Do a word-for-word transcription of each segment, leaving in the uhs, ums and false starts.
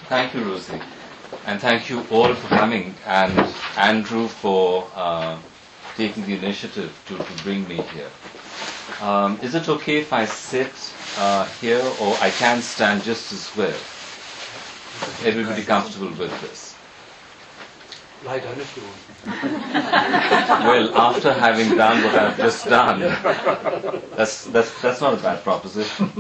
Thank you, Rosie. And thank you all for coming, and Andrew for uh, taking the initiative to, to bring me here. Um, is it okay if I sit uh, here, or I can stand just as well? Everybody comfortable with this? Lie down if you want. Well, after having done what I've just done, that's, that's, that's not a bad proposition.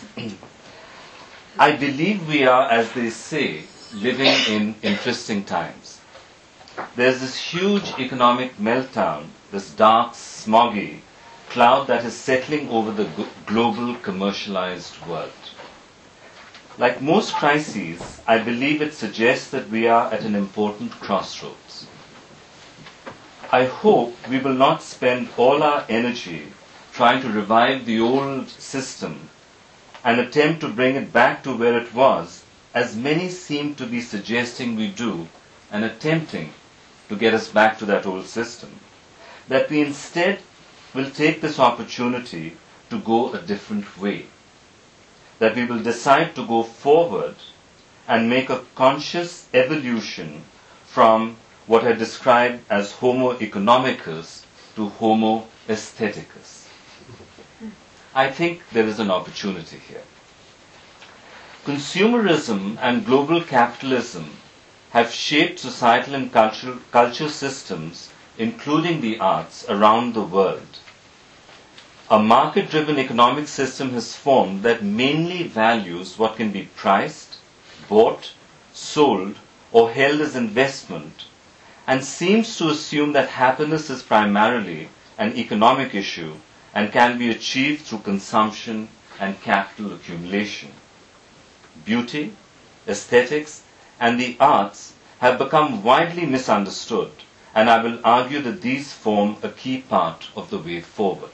I believe we are, as they say, living in interesting times. There's this huge economic meltdown, this dark, smoggy cloud that is settling over the global commercialized world. Like most crises, I believe it suggests that we are at an important crossroads. I hope we will not spend all our energy trying to revive the old system and attempt to bring it back to where it was, as many seem to be suggesting we do, and attempting to get us back to that old system. That we instead will take this opportunity to go a different way. That we will decide to go forward and make a conscious evolution from what I described as Homo economicus to Homo aestheticus. I think there is an opportunity here. Consumerism and global capitalism have shaped societal and cultural, culture systems, including the arts, around the world. A market-driven economic system has formed that mainly values what can be priced, bought, sold, or held as investment, and seems to assume that happiness is primarily an economic issue and can be achieved through consumption and capital accumulation. Beauty, aesthetics, and the arts have become widely misunderstood, and I will argue that these form a key part of the way forward.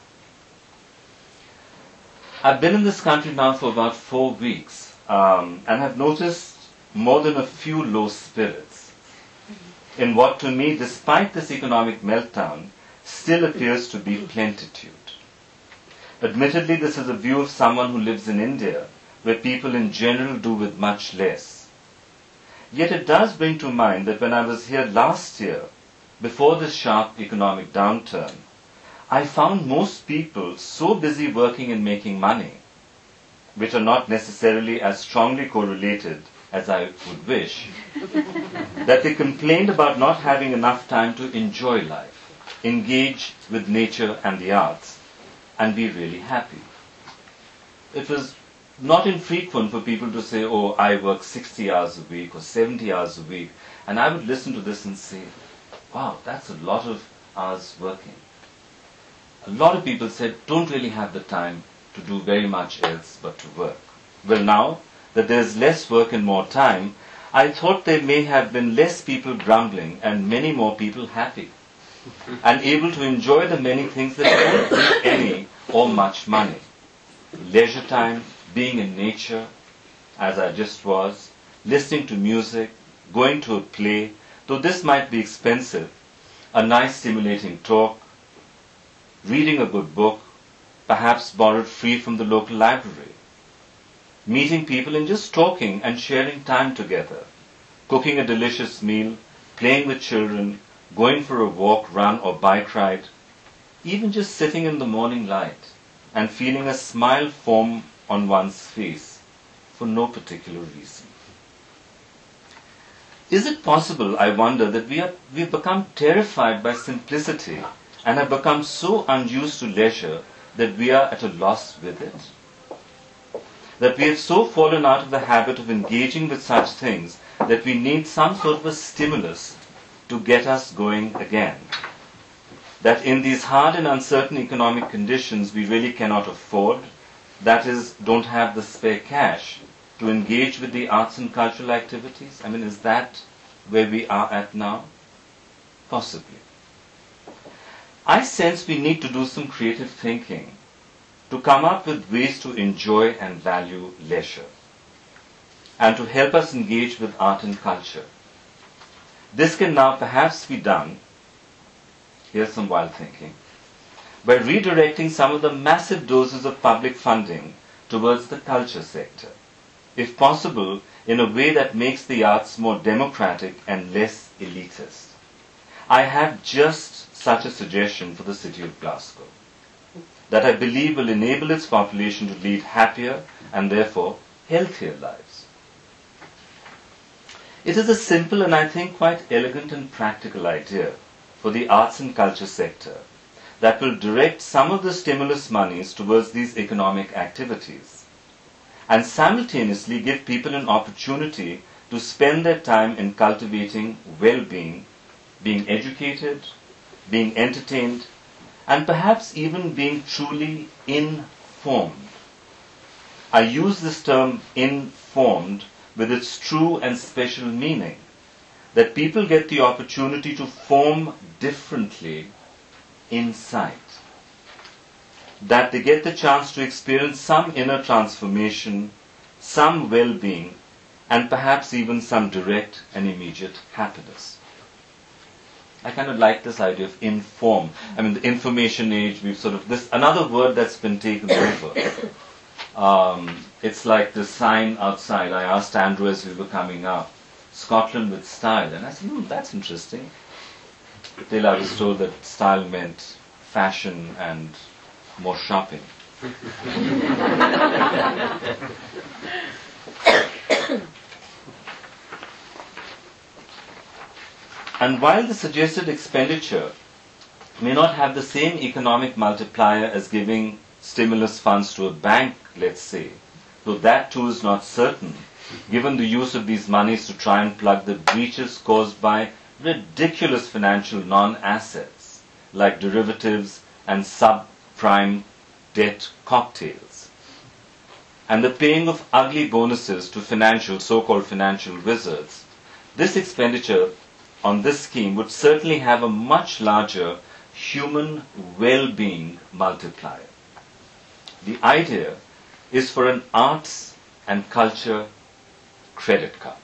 I've been in this country now for about four weeks um, and have noticed more than a few low spirits in what to me, despite this economic meltdown, still appears to be plentitude. Admittedly, this is a view of someone who lives in India, where people in general do with much less. Yet it does bring to mind that when I was here last year, before this sharp economic downturn, I found most people so busy working and making money, which are not necessarily as strongly correlated as I would wish, that they complained about not having enough time to enjoy life, engage with nature and the arts, and be really happy. It was not infrequent for people to say, oh, I work sixty hours a week or seventy hours a week, and I would listen to this and say, wow, that's a lot of hours working. A lot of people said, don't really have the time to do very much else but to work. Well, now that there's less work and more time, I thought there may have been less people grumbling and many more people happy and able to enjoy the many things that don't bring any or much money. Leisure time, being in nature, as I just was, listening to music, going to a play, though this might be expensive, a nice stimulating talk, reading a good book, perhaps borrowed free from the local library, meeting people and just talking and sharing time together, cooking a delicious meal, playing with children, going for a walk, run or bike ride, even just sitting in the morning light and feeling a smile form on one's face for no particular reason. Is it possible, I wonder, that we are, we've become terrified by simplicity and have become so unused to leisure that we are at a loss with it? That we have so fallen out of the habit of engaging with such things that we need some sort of a stimulus to get us going again? That in these hard and uncertain economic conditions we really cannot afford, that is, don't have the spare cash to engage with the arts and cultural activities? I mean, is that where we are at now? Possibly. I sense we need to do some creative thinking to come up with ways to enjoy and value leisure and to help us engage with art and culture. This can now perhaps be done, here's some wild thinking, by redirecting some of the massive doses of public funding towards the culture sector. if possible, in a way that makes the arts more democratic and less elitist. I have just such a suggestion for the city of Glasgow, that I believe will enable its population to lead happier and therefore healthier lives. It is a simple and I think quite elegant and practical idea for the arts and culture sector that will direct some of the stimulus monies towards these economic activities and simultaneously give people an opportunity to spend their time in cultivating well-being, being educated, being entertained, and perhaps even being truly informed. I use this term informed with its true and special meaning, that people get the opportunity to form differently inside, that they get the chance to experience some inner transformation, some well-being, and perhaps even some direct and immediate happiness. I kind of like this idea of inform. I mean, the information age, we've sort of, this, another word that's been taken over. Um, it's like the sign outside. I asked Andrew as we were coming up, Scotland with style. And I said, hmm, that's interesting. Till I was told that style meant fashion and more shopping. And while the suggested expenditure may not have the same economic multiplier as giving stimulus funds to a bank, let's say, though that too is not certain, given the use of these monies to try and plug the breaches caused by ridiculous financial non-assets like derivatives and subprime debt cocktails, and the paying of ugly bonuses to financial, so-called financial wizards, this expenditure on this scheme would certainly have a much larger human well-being multiplier. The idea is for an arts and culture credit card,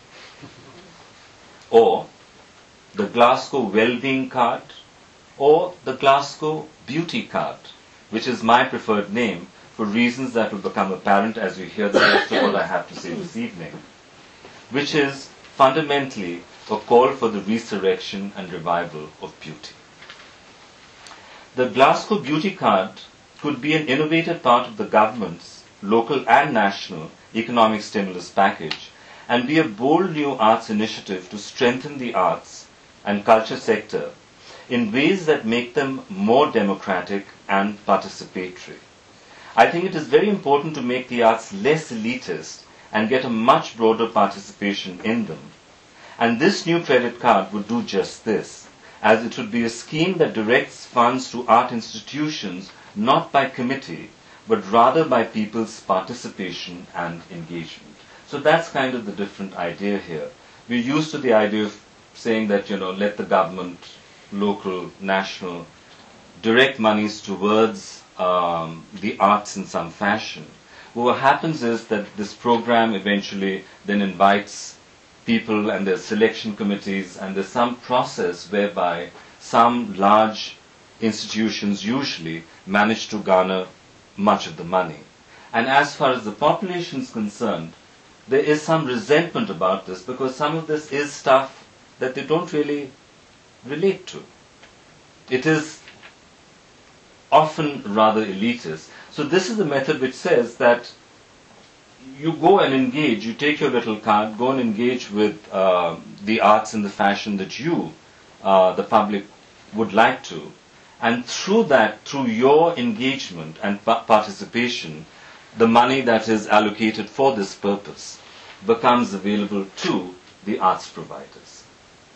or the Glasgow Wellbeing Card, or the Glasgow Beauty Card, which is my preferred name for reasons that will become apparent as you hear the rest of what I have to say this evening, which is fundamentally a call for the resurrection and revival of beauty. The Glasgow Beauty Card could be an innovative part of the government's local and national economic stimulus package and be a bold new arts initiative to strengthen the arts and culture sector in ways that make them more democratic and participatory. I think it is very important to make the arts less elitist and get a much broader participation in them. And this new credit card would do just this, as it would be a scheme that directs funds to art institutions not by committee, but rather by people's participation and engagement. So that's kind of the different idea here. We're used to the idea of saying that, you know, let the government, local, national, direct monies towards um, the arts in some fashion. But what happens is that this program eventually then invites people and their selection committees, and there's some process whereby some large institutions usually manage to garner much of the money. And as far as the population is concerned, there is some resentment about this because some of this is stuff that they don't really relate to. It is often rather elitist. So this is the method which says that you go and engage, you take your little card, go and engage with uh, the arts and the fashion that you, uh, the public, would like to. And through that, through your engagement and pa- participation, the money that is allocated for this purpose becomes available to the arts providers.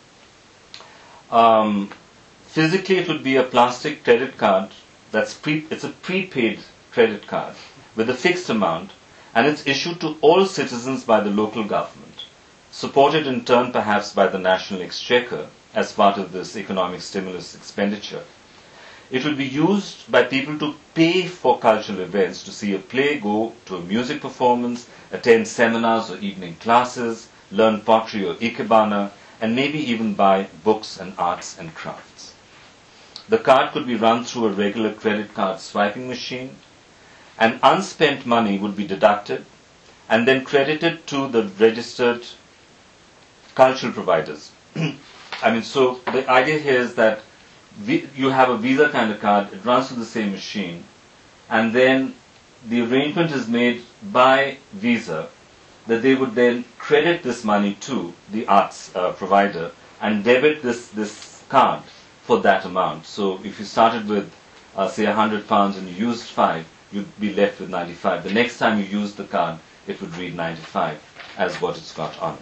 Um, physically, it would be a plastic credit card that's pre- it's a prepaid credit card with a fixed amount, and it's issued to all citizens by the local government, supported in turn perhaps by the National Exchequer as part of this economic stimulus expenditure. It will be used by people to pay for cultural events, to see a play, go to a music performance, attend seminars or evening classes, learn pottery or ikebana, and maybe even buy books and arts and crafts. The card could be run through a regular credit card swiping machine, and unspent money would be deducted, and then credited to the registered cultural providers. I mean, so the idea here is that we, you have a Visa kind of card, it runs through the same machine, and then the arrangement is made by Visa that they would then credit this money to the arts uh, provider and debit this, this card for that amount. So if you started with, uh, say, one hundred pounds and you used five, you'd be left with ninety-five. The next time you use the card, it would read ninety-five as what it's got on it.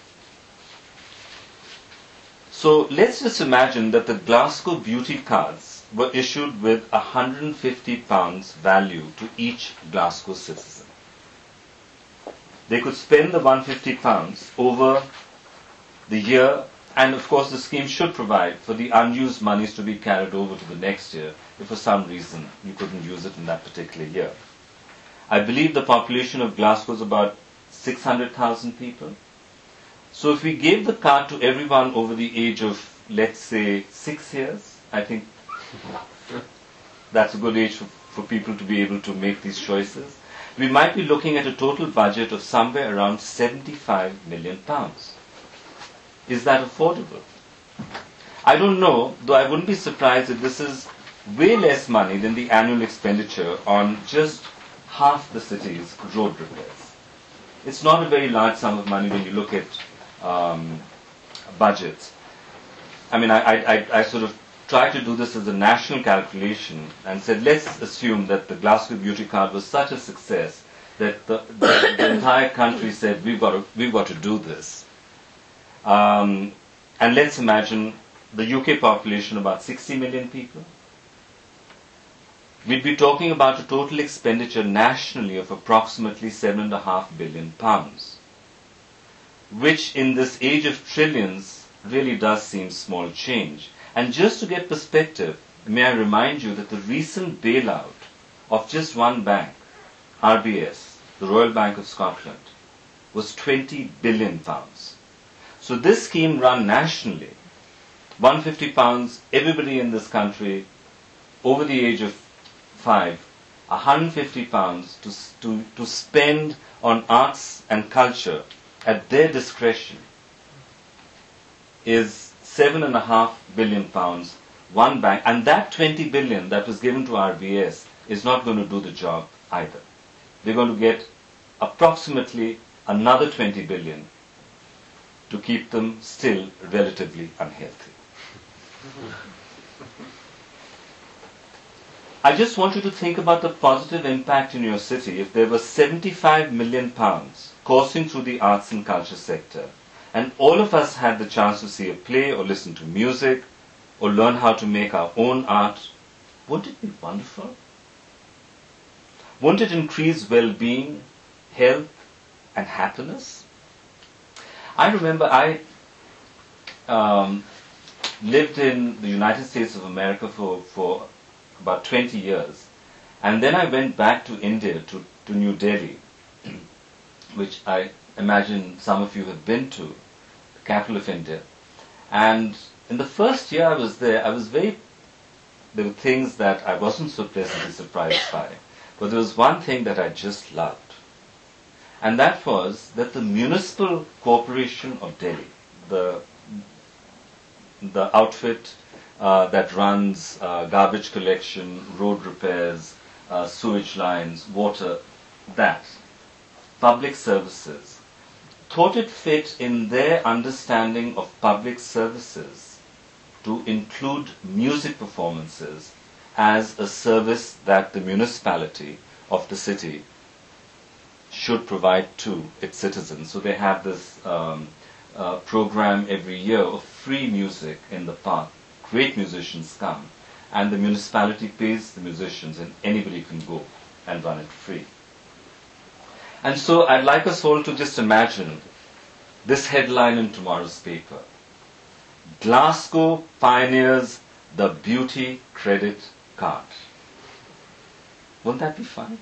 So let's just imagine that the Glasgow Beauty cards were issued with one hundred fifty pounds value to each Glasgow citizen. They could spend the one hundred fifty pounds over the year, and of course the scheme should provide for the unused monies to be carried over to the next year if for some reason you couldn't use it in that particular year. I believe the population of Glasgow is about six hundred thousand people. So if we gave the card to everyone over the age of, let's say, six years, I think that's a good age for, for people to be able to make these choices, we might be looking at a total budget of somewhere around seventy-five million pounds. Is that affordable? I don't know, though I wouldn't be surprised if this is way less money than the annual expenditure on just half the city's road repairs. It's not a very large sum of money when you look at um, budgets. I mean, I, I, I sort of tried to do this as a national calculation and said, let's assume that the Glasgow Beauty Card was such a success that the, the, the entire country said, we've got to, we've got to do this. Um, and let's imagine the U K population about sixty million people. We'd be talking about a total expenditure nationally of approximately seven and a half billion pounds, which in this age of trillions really does seem small change. And just to get perspective, may I remind you that the recent bailout of just one bank, R B S, the Royal Bank of Scotland, was twenty billion pounds. So this scheme run nationally, one hundred fifty pounds, everybody in this country over the age of five, one hundred fifty pounds to, to, to spend on arts and culture at their discretion is seven and a half billion pounds, one bank, and that twenty billion that was given to R B S is not going to do the job either. They're going to get approximately another twenty billion to keep them still relatively unhealthy. I just want you to think about the positive impact in your city if there was seventy-five million pounds coursing through the arts and culture sector, and all of us had the chance to see a play or listen to music or learn how to make our own art. Wouldn't it be wonderful? Wouldn't it increase well-being, health, and happiness? I remember I um, lived in the United States of America for, for about twenty years. And then I went back to India, to, to New Delhi, which I imagine some of you have been to, the capital of India. And in the first year I was there, I was very, there were things that I wasn't so pleasantly surprised by. But there was one thing that I just loved. And that was that the Municipal Corporation of Delhi, the, the outfit uh, that runs uh, garbage collection, road repairs, uh, sewage lines, water, that, public services, thought it fit in their understanding of public services to include music performances as a service that the municipality of the city should provide to its citizens. So they have this um, uh, program every year of free music in the park. Great musicians come, and the municipality pays the musicians, and anybody can go and run it free. And so I'd like us all to just imagine this headline in tomorrow's paper: Glasgow pioneers the beauty credit card. Wouldn't that be fun?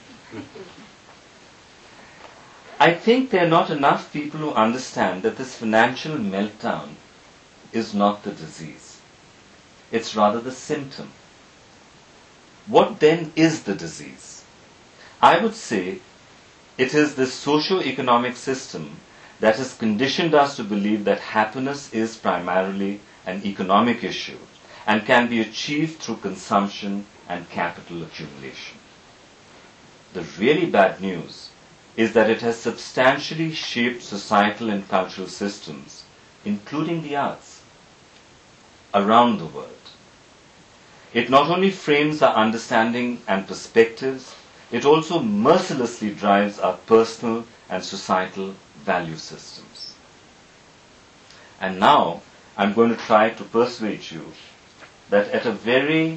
I think there are not enough people who understand that this financial meltdown is not the disease. It's rather the symptom. What then is the disease? I would say it is this socio-economic system that has conditioned us to believe that happiness is primarily an economic issue and can be achieved through consumption and capital accumulation. The really bad news is that it has substantially shaped societal and cultural systems, including the arts, around the world. It not only frames our understanding and perspectives, it also mercilessly drives our personal and societal value systems. And now, I'm going to try to persuade you that at a very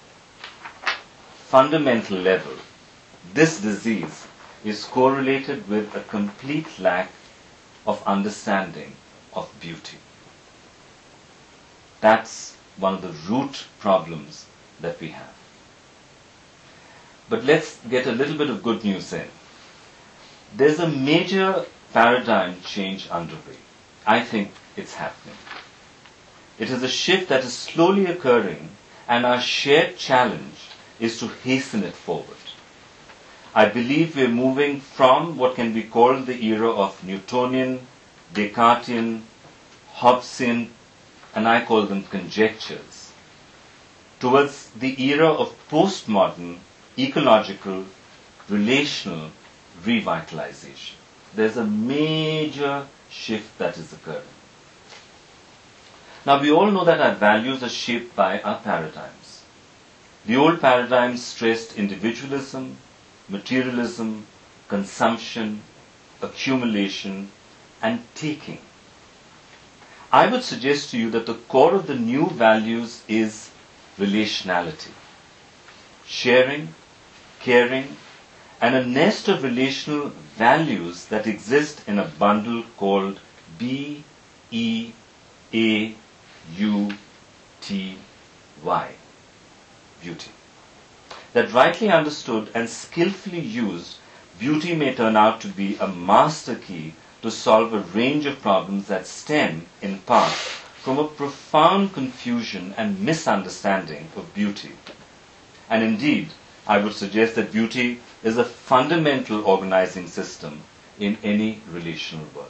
fundamental level, this disease is correlated with a complete lack of understanding of beauty. That's one of the root problems that we have. But let's get a little bit of good news in. There's a major paradigm change underway. I think it's happening. It is a shift that is slowly occurring, and our shared challenge is to hasten it forward. I believe we're moving from what can be called the era of Newtonian, Descartesian, Hobbesian, and I call them conjectures, towards the era of postmodern, ecological, relational revitalization. There's a major shift that is occurring. Now, we all know that our values are shaped by our paradigms. The old paradigms stressed individualism, materialism, consumption, accumulation, and taking. I would suggest to you that the core of the new values is relationality, sharing, caring, and a nest of relational values that exist in a bundle called B E A U T Y, beauty. That rightly understood and skillfully used, beauty may turn out to be a master key to solve a range of problems that stem, in part, from a profound confusion and misunderstanding of beauty. And indeed, I would suggest that beauty is a fundamental organizing system in any relational world.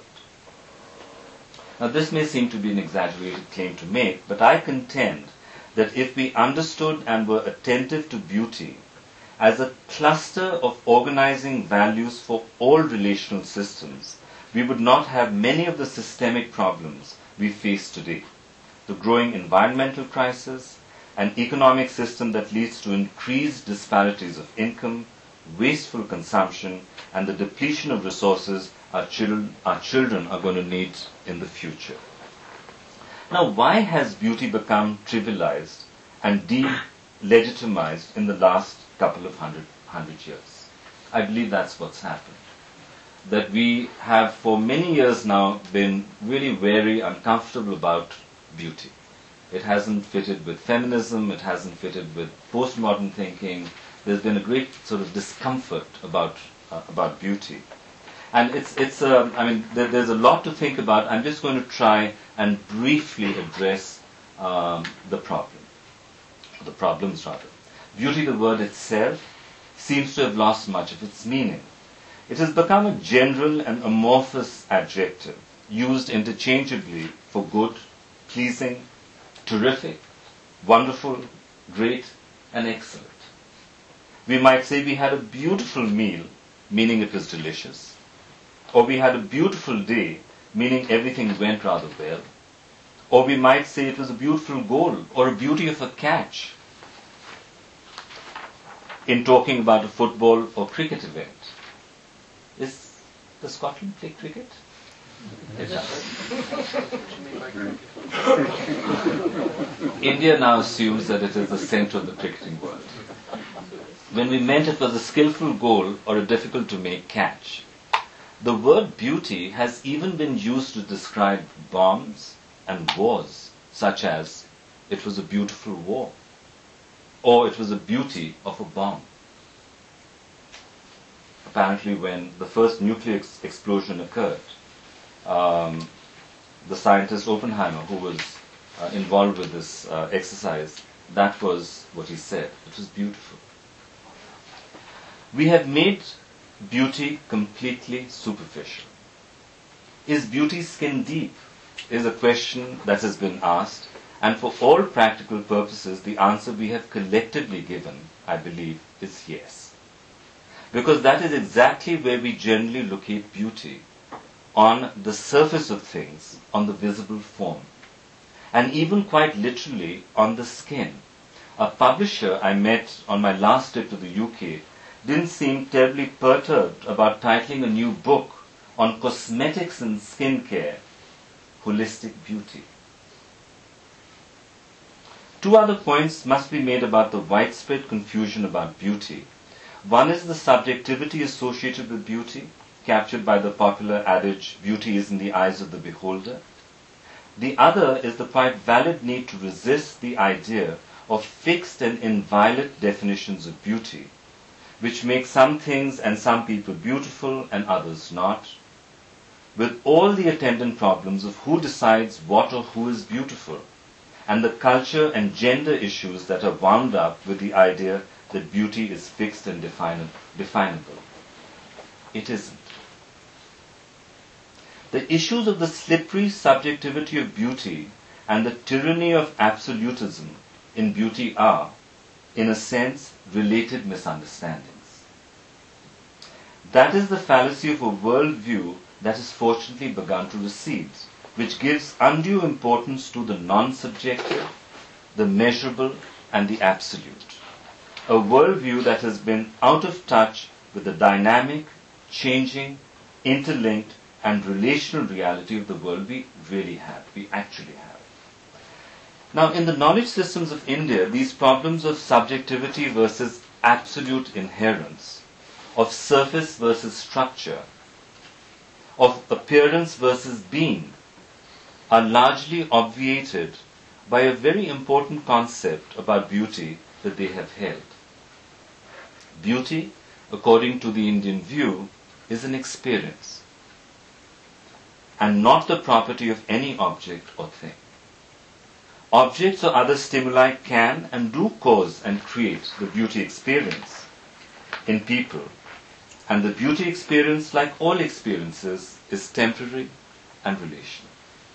Now, this may seem to be an exaggerated claim to make, but I contend that if we understood and were attentive to beauty as a cluster of organizing values for all relational systems, we would not have many of the systemic problems we face today. The growing environmental crisis, an economic system that leads to increased disparities of income, wasteful consumption, and the depletion of resources our children, our children are going to need in the future. Now, why has beauty become trivialized and de-legitimized in the last couple of hundred, hundred years? I believe that's what's happened. That we have for many years now been really very uncomfortable about beauty. It hasn't fitted with feminism, it hasn't fitted with postmodern thinking. There's been a great sort of discomfort about uh, about beauty. And it's, it's uh, I mean, there, there's a lot to think about. I'm just going to try and briefly address um, the problem, the problems rather. Beauty, the word itself, seems to have lost much of its meaning. It has become a general and amorphous adjective, used interchangeably for good, pleasing, terrific, wonderful, great, and excellent. We might say we had a beautiful meal, meaning it was delicious. Or we had a beautiful day, meaning everything went rather well. Or we might say it was a beautiful goal or a beauty of a catch in talking about a football or cricket event. Is does Scotland play cricket? It does. India now assumes that it is the center of the cricketing world. When we meant it was a skillful goal or a difficult to make catch. The word beauty has even been used to describe bombs and wars, such as it was a beautiful war, or it was a beauty of a bomb. Apparently, when the first nuclear ex- explosion occurred, um, the scientist Oppenheimer, who was uh, involved with this uh, exercise, that was what he said. It was beautiful. We have made beauty completely superficial? Is beauty skin deep? Is a question that has been asked, and for all practical purposes, the answer we have collectively given, I believe, is yes. Because that is exactly where we generally locate beauty, on the surface of things, on the visible form, and even quite literally on the skin. A publisher I met on my last trip to the U K didn't seem terribly perturbed about titling a new book on cosmetics and skincare, Holistic Beauty. Two other points must be made about the widespread confusion about beauty. One is the subjectivity associated with beauty, captured by the popular adage, beauty is in the eyes of the beholder. The other is the quite valid need to resist the idea of fixed and inviolate definitions of beauty, which make some things and some people beautiful and others not, with all the attendant problems of who decides what or who is beautiful, and the culture and gender issues that are wound up with the idea that beauty is fixed and definable. It isn't. The issues of the slippery subjectivity of beauty and the tyranny of absolutism in beauty are, in a sense, related misunderstandings. That is the fallacy of a worldview that has fortunately begun to recede, which gives undue importance to the non-subjective, the measurable, and the absolute. A worldview that has been out of touch with the dynamic, changing, interlinked, and relational reality of the world we really have, we actually have. Now, in the knowledge systems of India, these problems of subjectivity versus absolute inherence, of surface versus structure, of appearance versus being, are largely obviated by a very important concept about beauty that they have held. Beauty, according to the Indian view, is an experience, and not the property of any object or thing. Objects or other stimuli can and do cause and create the beauty experience in people, and the beauty experience, like all experiences, is temporary and relational.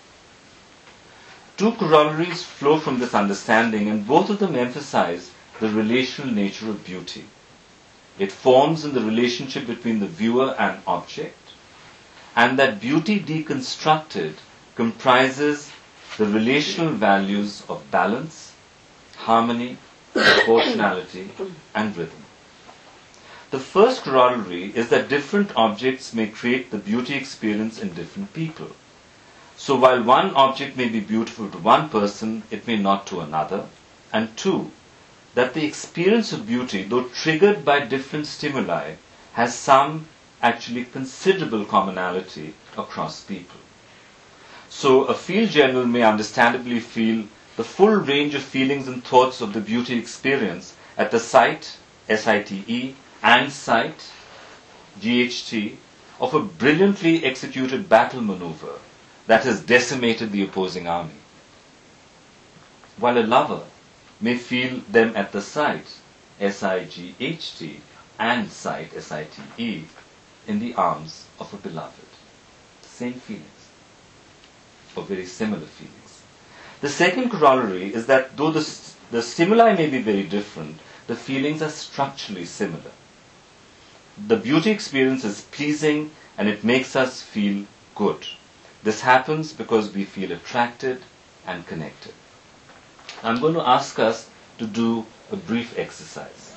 Two corollaries flow from this understanding, and both of them emphasize the relational nature of beauty. It forms in the relationship between the viewer and object, and that beauty deconstructed comprises the relational values of balance, harmony, proportionality, and rhythm. The first corollary is that different objects may create the beauty experience in different people. So while one object may be beautiful to one person, it may not to another. And two, that the experience of beauty, though triggered by different stimuli, has some actually considerable commonality across people. So a field journal may understandably feel the full range of feelings and thoughts of the beauty experience at the site, S I T E, and site, G H T, of a brilliantly executed battle maneuver that has decimated the opposing army. While a lover may feel them at the site, S I G H T, and site, S I T E, in the arms of a beloved. Same feelings, or very similar feelings. The second corollary is that though the, the stimuli may be very different, the feelings are structurally similar. The beauty experience is pleasing and it makes us feel good. This happens because we feel attracted and connected. I'm going to ask us to do a brief exercise.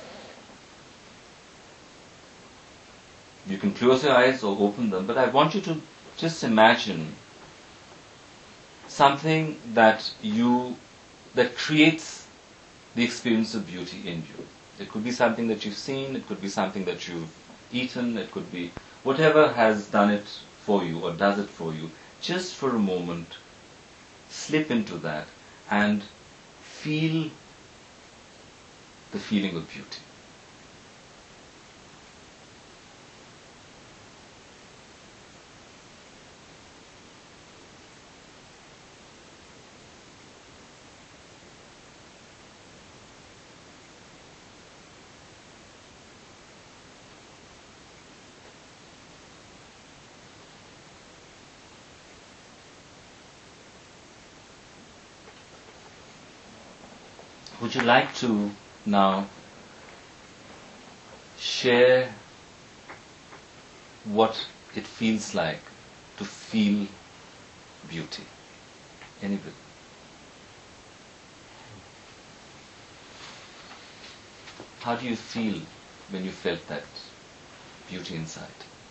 You can close your eyes or open them, but I want you to just imagine something that you that creates the experience of beauty in you. It could be something that you've seen, it could be something that you've eaten, it could be whatever has done it for you or does it for you. Just for a moment, slip into that and feel the feeling of beauty. would you like to now share what it feels like to feel beauty? Anybody? How do you feel when you felt that beauty inside?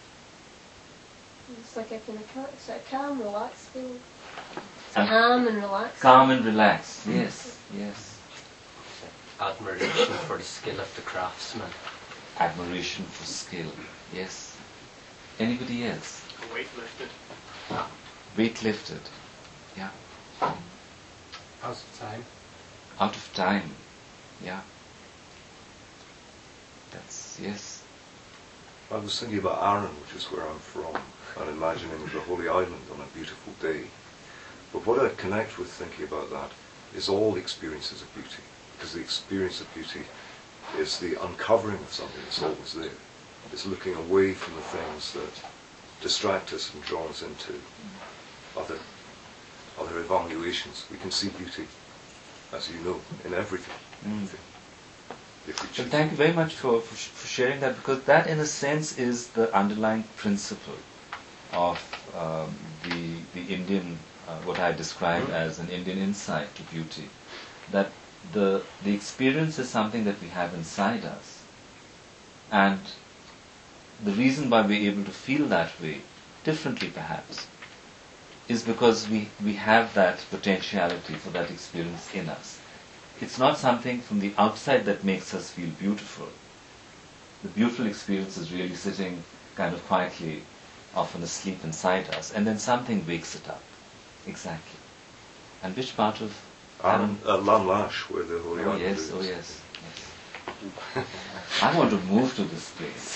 It's like I can, it's a calm, relaxed feeling. It's And calm and relaxed. Calm and relaxed. Yes, yes. Admiration for the skill of the craftsman. Admiration for skill. Yes. Anybody else? Weight lifted. Weight lifted. Yeah. Out of time. Out of time. Yeah. That's, yes. I was thinking about Arran, which is where I'm from, and imagining the Holy Island on a beautiful day. But what I connect with thinking about that is all experiences of beauty, because the experience of beauty is the uncovering of something that's always there. It's looking away from the things that distract us and draw us into other other evaluations. We can see beauty, as you know, in everything. Mm. If we Well, choose. thank you very much for, for, sh- for sharing that, because that in a sense is the underlying principle of um, the, the Indian, uh, what I describe as an Indian insight to beauty. That the, the experience is something that we have inside us. And the reason why we're able to feel that way, differently perhaps, is because we, we have that potentiality for that experience in us. It's not something from the outside that makes us feel beautiful. The beautiful experience is really sitting kind of quietly, often asleep inside us, and then something wakes it up. Exactly. And which part of Arran, uh, Lamlash, where the Holy Oh Island yes, is. oh yes, yes. I want to move to this place.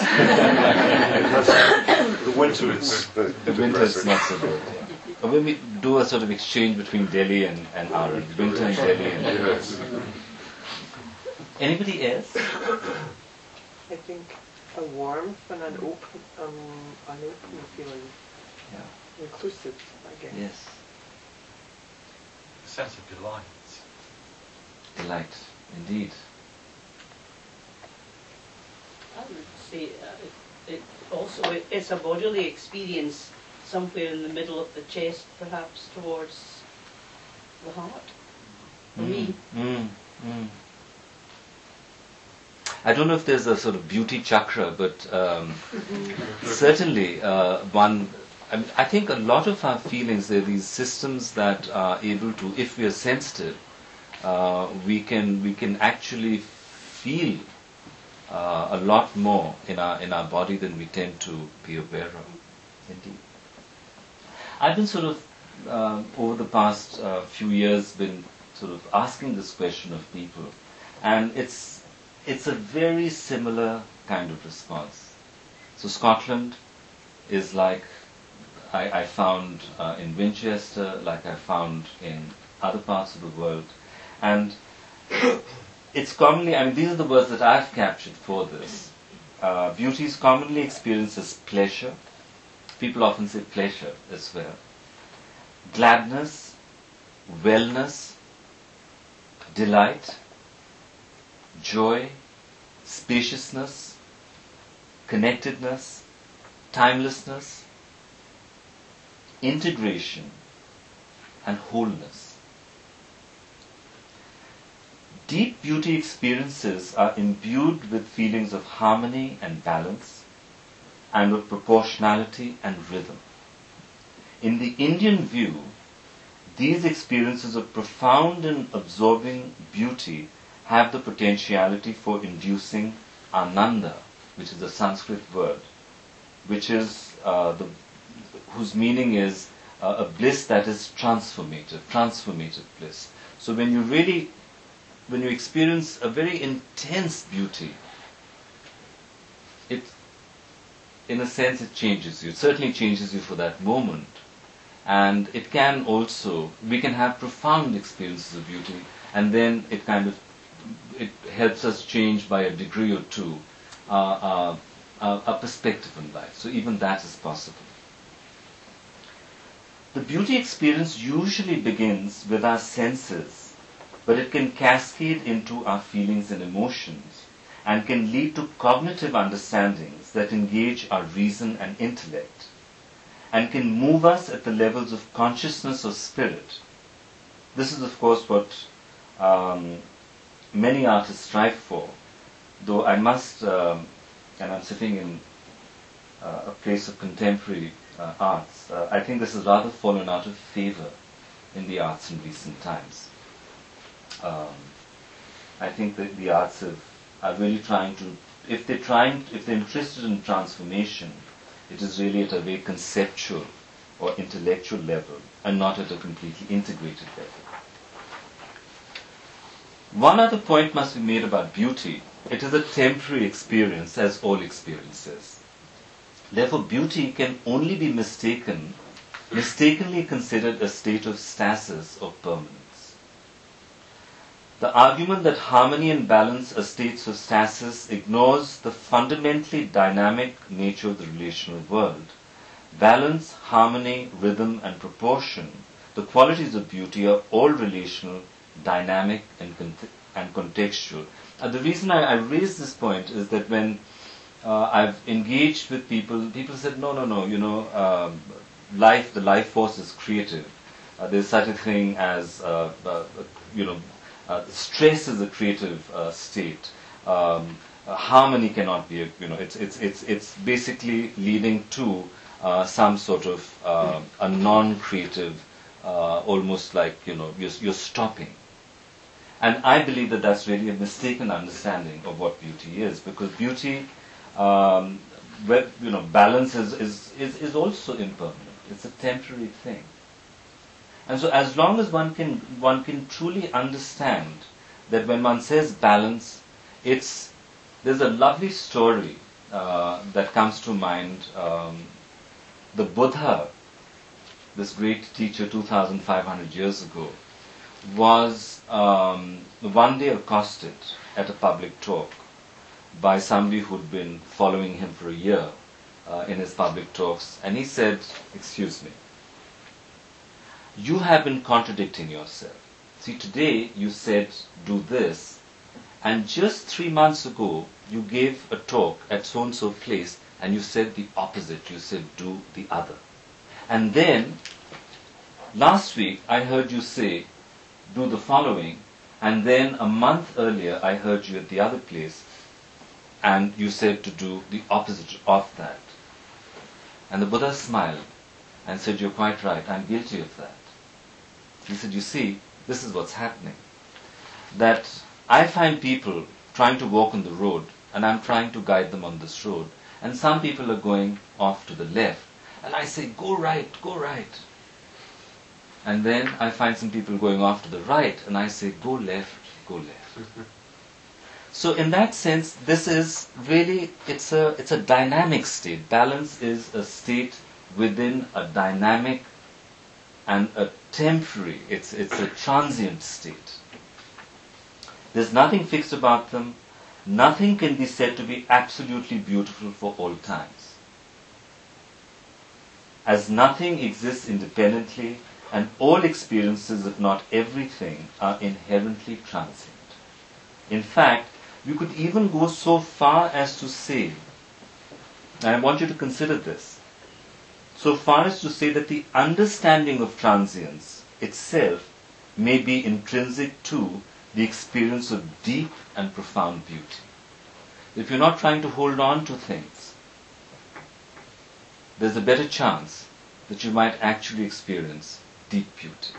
The winter is the, The winter is not so good. Yeah. But when we do a sort of exchange between Delhi and, and Arran, winter and Delhi and Yes. Anybody else? I think a warmth and an open, um, an open feeling, Yeah. inclusive, I guess. Yes. A sense of delight. Delight, indeed. I would say uh, it, it also it, it's a bodily experience somewhere in the middle of the chest, perhaps towards the heart. For me, Mm, mm. I don't know if there's a sort of beauty chakra, but um, certainly uh, one. I, mean, I think a lot of our feelings, they're these systems that are able to, if we are sensitive, uh, we can we can actually feel uh, a lot more in our in our body than we tend to be aware of. Indeed, I've been sort of uh, over the past uh, few years been sort of asking this question of people, and it's it's a very similar kind of response. So Scotland is like I, I found uh, in Winchester, like I found in other parts of the world, and it's commonly, I mean, these are the words that I've captured for this. Uh, beauty is commonly experienced as pleasure. People often say pleasure as well. Gladness, wellness, delight, joy, spaciousness, connectedness, timelessness, integration, and wholeness. Deep beauty experiences are imbued with feelings of harmony and balance, and of proportionality and rhythm. In the Indian view, these experiences of profound and absorbing beauty have the potentiality for inducing ananda, which is a Sanskrit word, which is uh, the whose meaning is uh, a bliss that is transformative, transformative bliss. So when you really, when you experience a very intense beauty, it, in a sense, it changes you. It certainly changes you for that moment. And it can also, we can have profound experiences of beauty, and then it kind of, it helps us change by a degree or two uh, uh, uh, a perspective in life. So even that is possible. The beauty experience usually begins with our senses but it can cascade into our feelings and emotions and can lead to cognitive understandings that engage our reason and intellect and can move us at the levels of consciousness or spirit. This is, of course, what um, many artists strive for, though I must, um, and I'm sitting in uh, a place of contemporary uh, arts, uh, I think this has rather fallen out of favor in the arts in recent times. Um, I think that the arts have, are really trying to, if they're trying, if they're interested in transformation, it is really at a very conceptual or intellectual level and not at a completely integrated level. One other point must be made about beauty. It is a temporary experience, as all experiences. Therefore, beauty can only be mistaken, mistakenly considered a state of stasis or permanence. The argument that harmony and balance are states of stasis ignores the fundamentally dynamic nature of the relational world. Balance, harmony, rhythm, and proportion, the qualities of beauty, are all relational, dynamic, and, con- and contextual. Uh, the reason I, I raise this point is that when uh, I've engaged with people, people said, no, no, no, you know, um, life, the life force is creative. Uh, there's such a thing as, uh, uh, you know, uh, stress is a creative uh, state. Um, uh, harmony cannot be, a, you know, it's it's it's it's basically leading to uh, some sort of uh, a non-creative, uh, almost like, you know, you're, you're stopping. And I believe that that's really a mistaken understanding of what beauty is, because beauty, um, where, you know, balance is, is, is, is also impermanent. It's a temporary thing. And so as long as one can, one can truly understand that when one says balance, it's, there's a lovely story uh, that comes to mind. Um, the Buddha, this great teacher two thousand five hundred years ago, was um, one day accosted at a public talk by somebody who'd been following him for a year uh, in his public talks, and he said, "Excuse me, you have been contradicting yourself. See, today you said do this, and just three months ago you gave a talk at so-and-so place and you said the opposite, you said do the other. And then last week I heard you say do the following, and then a month earlier I heard you at the other place and you said to do the opposite of that." And the Buddha smiled and said, "You're quite right, I'm guilty of that." He said, "You see, this is what's happening. That I find people trying to walk on the road and I'm trying to guide them on this road, and some people are going off to the left and I say, go right, go right. And then I find some people going off to the right and I say, go left, go left." So in that sense, this is really, it's a, it's a dynamic state. Balance is a state within a dynamic and a temporary, it's, it's a transient state. There's nothing fixed about them. Nothing can be said to be absolutely beautiful for all times. As nothing exists independently, and all experiences, if not everything, are inherently transient. In fact, we could even go so far as to say, and I want you to consider this, so far as to say that the understanding of transience itself may be intrinsic to the experience of deep and profound beauty. If you're not trying to hold on to things, there's a better chance that you might actually experience deep beauty.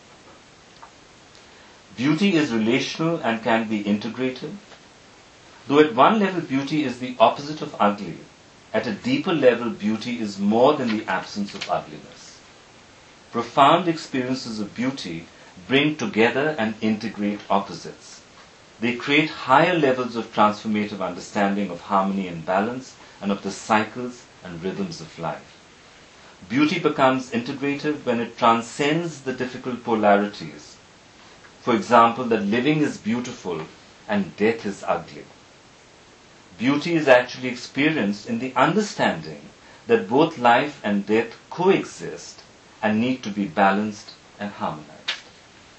Beauty is relational and can be integrative. Though at one level beauty is the opposite of ugly, at a deeper level beauty is more than the absence of ugliness. Profound experiences of beauty bring together and integrate opposites. They create higher levels of transformative understanding of harmony and balance and of the cycles and rhythms of life. Beauty becomes integrative when it transcends the difficult polarities. For example, that living is beautiful and death is ugly. Beauty is actually experienced in the understanding that both life and death coexist and need to be balanced and harmonized.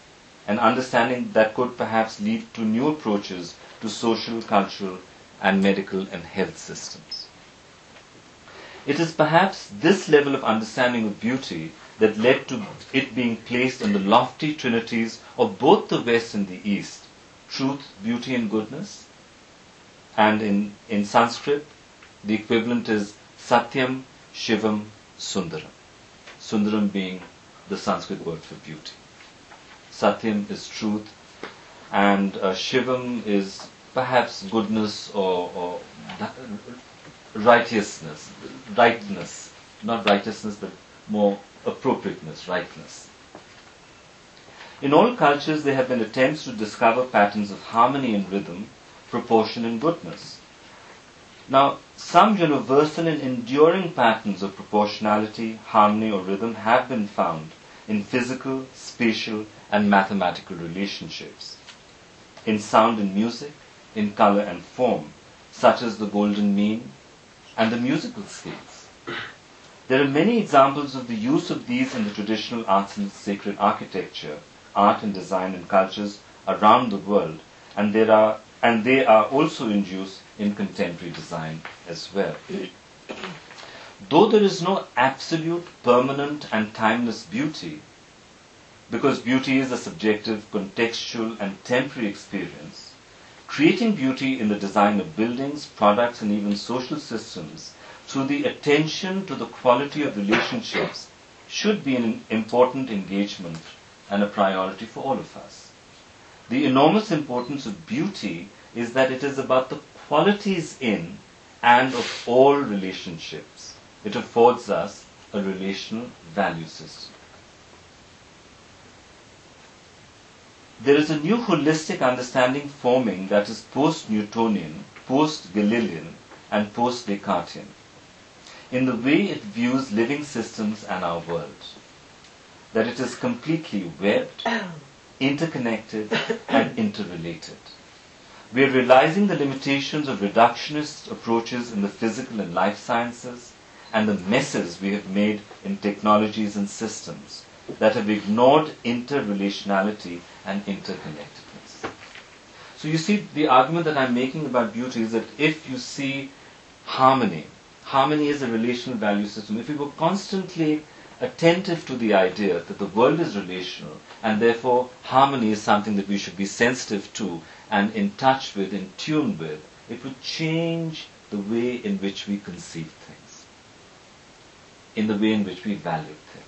an understanding that could perhaps lead to new approaches to social, cultural, and medical and health systems. It is perhaps this level of understanding of beauty that led to it being placed in the lofty trinities of both the West and the East, truth, beauty, and goodness. And in, in Sanskrit, the equivalent is Satyam, Shivam, Sundaram. Sundaram being the Sanskrit word for beauty. Satyam is truth, and uh, Shivam is perhaps goodness or, or righteousness, rightness, not righteousness, but more appropriateness, rightness. In all cultures, there have been attempts to discover patterns of harmony and rhythm, proportion and goodness. Now, some universal and enduring patterns of proportionality, harmony or rhythm have been found in physical, spatial and mathematical relationships, in sound and music, in color and form, such as the golden mean and the musical scales. There are many examples of the use of these in the traditional arts and sacred architecture, art and design in cultures around the world, and there are and they are also in use in contemporary design as well. Though there is no absolute, permanent and timeless beauty, because beauty is a subjective, contextual and temporary experience, creating beauty in the design of buildings, products and even social systems through the attention to the quality of relationships should be an important engagement and a priority for all of us. The enormous importance of beauty is that it is about the qualities in and of all relationships. It affords us a relational value system. There is a new holistic understanding forming that is post-Newtonian, post-Galilean and post-Descartian in the way it views living systems and our world. That it is completely webbed, interconnected and interrelated. We are realizing the limitations of reductionist approaches in the physical and life sciences and the messes we have made in technologies and systems that have ignored interrelationality and interconnectedness. So you see, the argument that I'm making about beauty is that if you see harmony, harmony is a relational value system. If we were constantly attentive to the idea that the world is relational and therefore harmony is something that we should be sensitive to and in touch with, in tune with, it would change the way in which we conceive things, in the way in which we value things.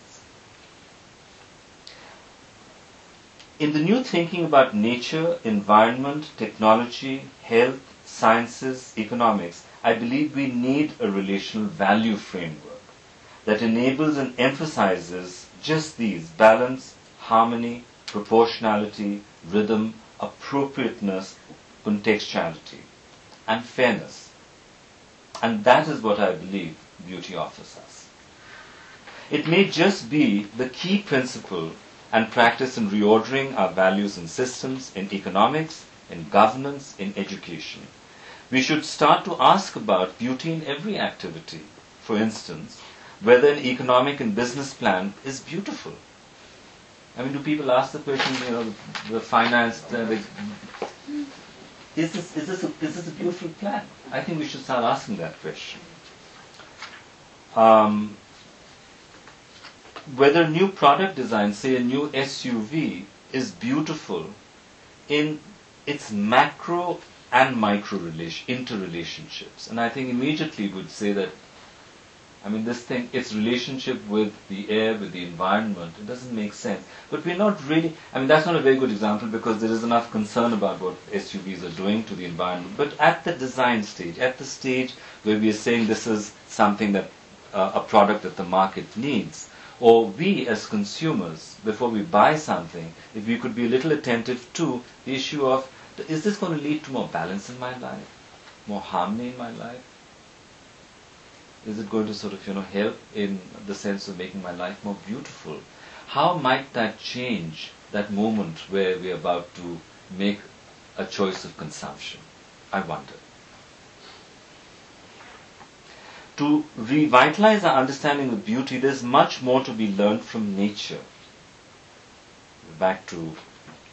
In the new thinking about nature, environment, technology, health, sciences, economics, I believe we need a relational value framework that enables and emphasizes just these: balance, harmony, proportionality, rhythm, appropriateness, contextuality, and fairness. And that is what I believe beauty offers us. It may just be the key principle and practice in reordering our values and systems in economics, in governance, in education. We should start to ask about beauty in every activity. For instance, whether an economic and business plan is beautiful. I mean, do people ask the question, you know, the, the finance, uh, the, is this, is this a, is this a beautiful plan? I think we should start asking that question. Um, whether new product design, say a new S U V, is beautiful in its macro and micro relation, interrelationships. And I think immediately would say that, I mean, this thing, its relationship with the air, with the environment, it doesn't make sense. But we're not really, I mean, that's not a very good example because there is enough concern about what S U Vs are doing to the environment. But at the design stage, at the stage where we are saying this is something that, uh, a product that the market needs, or we as consumers, before we buy something, if we could be a little attentive to the issue of, is this going to lead to more balance in my life, more harmony in my life? Is it going to sort of, you know, help in the sense of making my life more beautiful? How might that change that moment where we're about to make a choice of consumption? I wonder. To revitalize our understanding of beauty, there's much more to be learned from nature. Back to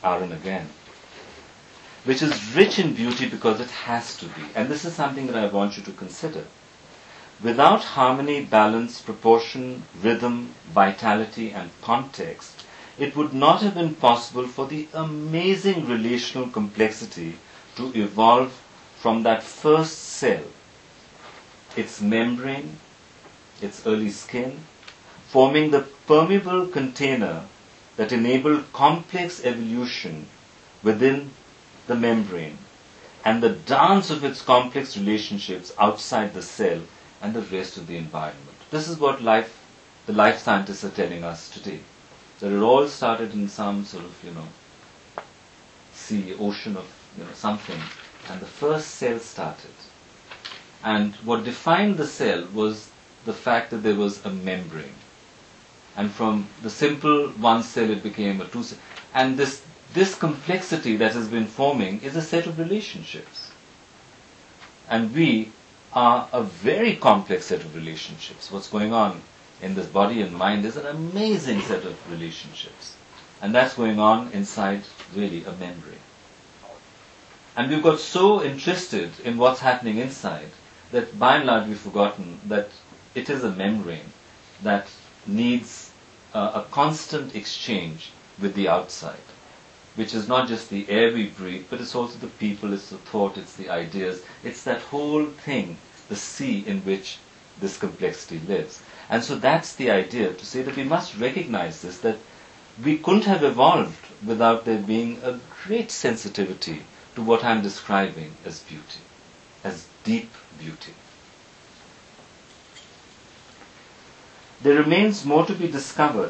Aaron again, which is rich in beauty because it has to be. And this is something that I want you to consider. Without harmony, balance, proportion, rhythm, vitality, and context, it would not have been possible for the amazing relational complexity to evolve from that first cell, its membrane, its early skin, forming the permeable container that enabled complex evolution within the membrane, and the dance of its complex relationships outside the cell and the rest of the environment. This is what life, the life scientists are telling us today. That it all started in some sort of, you know, sea, ocean of, you know, something, and the first cell started. And what defined the cell was the fact that there was a membrane. And from the simple one cell it became a two cell. And this, this complexity that has been forming is a set of relationships. And we are a very complex set of relationships. What's going on in this body and mind is an amazing set of relationships. And that's going on inside really a membrane. And we've got so interested in what's happening inside that by and large we've forgotten that it is a membrane that needs uh, a constant exchange with the outside, which is not just the air we breathe, but it's also the people, it's the thought, it's the ideas, it's that whole thing, the sea in which this complexity lives. And so that's the idea, to say that we must recognize this, that we couldn't have evolved without there being a great sensitivity to what I'm describing as beauty, as deep beauty. There remains more to be discovered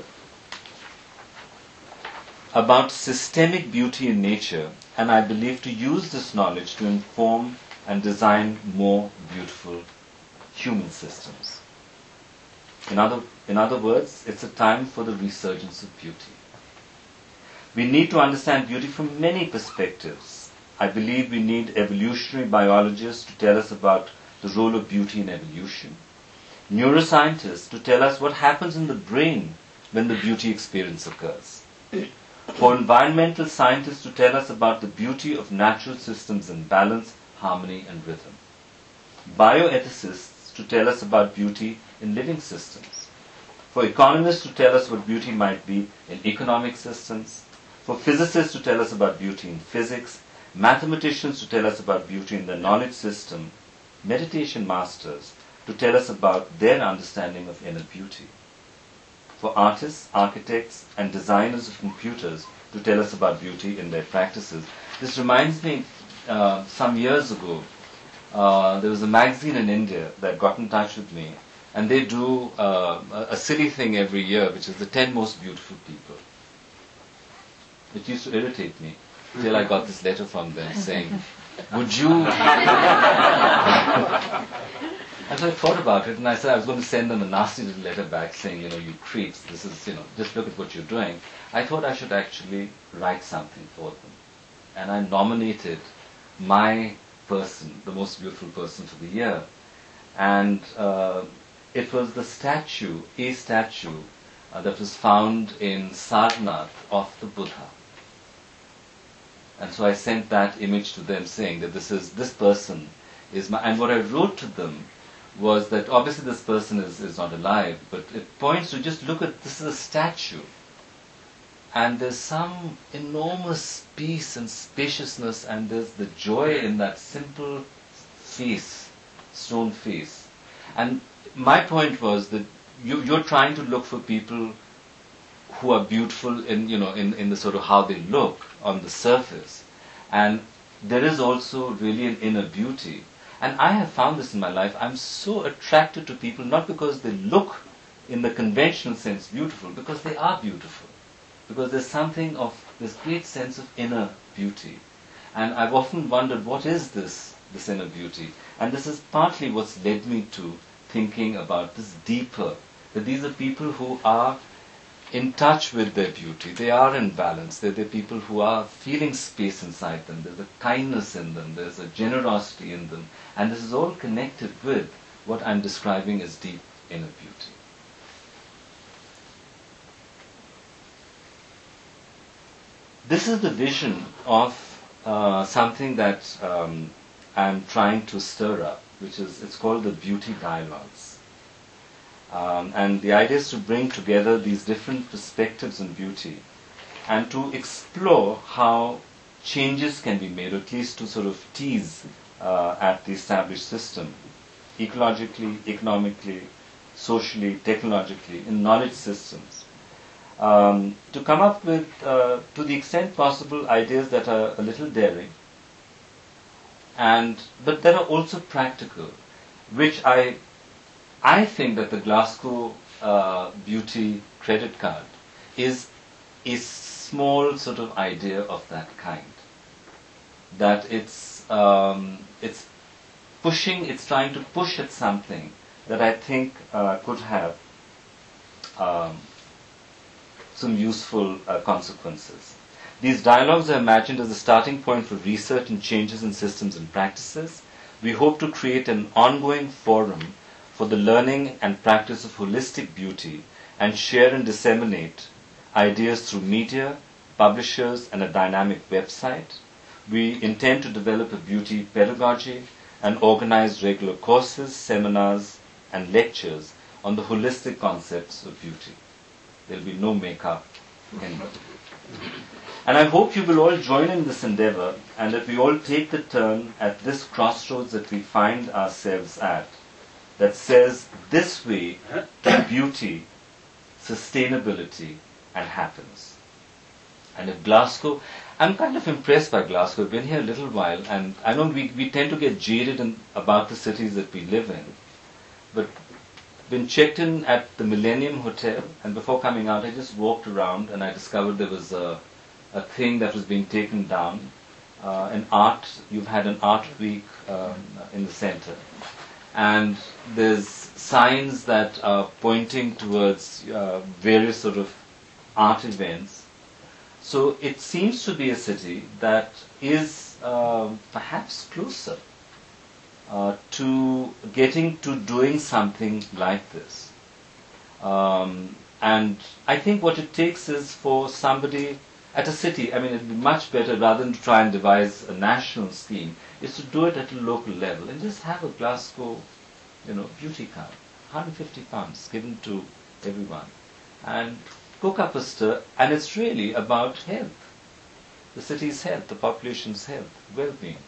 about systemic beauty in nature, and I believe to use this knowledge to inform and design more beautiful human systems. In other, in other words, it's a time for the resurgence of beauty. We need to understand beauty from many perspectives. I believe we need evolutionary biologists to tell us about the role of beauty in evolution, neuroscientists to tell us what happens in the brain when the beauty experience occurs, for environmental scientists to tell us about the beauty of natural systems in balance, harmony, and rhythm, bioethicists to tell us about beauty in living systems, for economists to tell us what beauty might be in economic systems, for physicists to tell us about beauty in physics, mathematicians to tell us about beauty in the knowledge system, meditation masters to tell us about their understanding of inner beauty, for artists, architects, and designers of computers to tell us about beauty in their practices. This reminds me, uh, some years ago, uh, there was a magazine in India that got in touch with me, and they do uh, a, a silly thing every year, which is the ten most beautiful people. It used to irritate me till I got this letter from them saying, would you... And so I thought about it, and I said I was going to send them a nasty little letter back saying, you know, you creeps, this is, you know, just look at what you're doing. I thought I should actually write something for them. And I nominated my person, the most beautiful person for the year. And uh, it was the statue, a statue, uh, that was found in Sarnath of the Buddha. And so I sent that image to them saying that this is, this person is my, and what I wrote to them was that obviously this person is, is not alive, but it points to just look at, this is a statue. And there's some enormous peace and spaciousness, and there's the joy in that simple face, stone face. And my point was that you, you're trying to look for people who are beautiful in, you know, in, in the sort of how they look on the surface. And there is also really an inner beauty. And I have found this in my life. I'm so attracted to people, not because they look in the conventional sense beautiful, because they are beautiful. Because there's something of this great sense of inner beauty. And I've often wondered, what is this, this inner beauty? And this is partly what's led me to thinking about this deeper, that these are people who are in touch with their beauty. They are in balance. They're the people who are feeling space inside them. There's a kindness in them. There's a generosity in them. And this is all connected with what I'm describing as deep inner beauty. this is the vision of uh, something that um, I'm trying to stir up, which is, it's called the Beauty Dialogues. Um, and the idea is to bring together these different perspectives on beauty and to explore how changes can be made, or at least to sort of tease uh, at the established system, ecologically, economically, socially, technologically, in knowledge systems. Um, to come up with, uh, to the extent possible, ideas that are a little daring, and but that are also practical, which I, I think that the Glasgow uh, Beauty Credit Card is a small sort of idea of that kind. That it's um, it's pushing, it's trying to push at something that I think uh, could have um, some useful uh, consequences. These dialogues are imagined as a starting point for research and changes in systems and practices. We hope to create an ongoing forum for the learning and practice of holistic beauty and share and disseminate ideas through media, publishers, and a dynamic website. We intend to develop a beauty pedagogy and organize regular courses, seminars, and lectures on the holistic concepts of beauty. There will be no makeup anymore. And I hope you will all join in this endeavor, and that we all take the turn at this crossroads that we find ourselves at, that says this way to beauty, sustainability, and happiness. And if Glasgow, I'm kind of impressed by Glasgow. I've been here a little while, and I know we, we tend to get jaded in, about the cities that we live in, but been checked in at the Millennium Hotel, and before coming out I just walked around and I discovered there was a, a thing that was being taken down, uh, an art, you've had an art week um, in the center, and there's signs that are pointing towards uh, various sort of art events. So it seems to be a city that is uh, perhaps closer uh, to getting to doing something like this. Um, and I think what it takes is for somebody at a city, I mean it would be much better rather than to try and devise a national scheme, is to do it at a local level and just have a Glasgow, you know, beauty card, one hundred fifty pounds given to everyone. And cook up a stir, and it's really about health, the city's health, the population's health, well-being.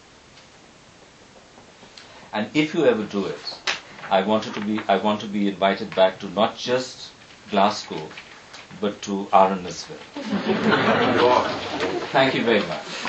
And if you ever do it, I want it to be, I want to be invited back to not just Glasgow, but to Arran as well. Thank you very much.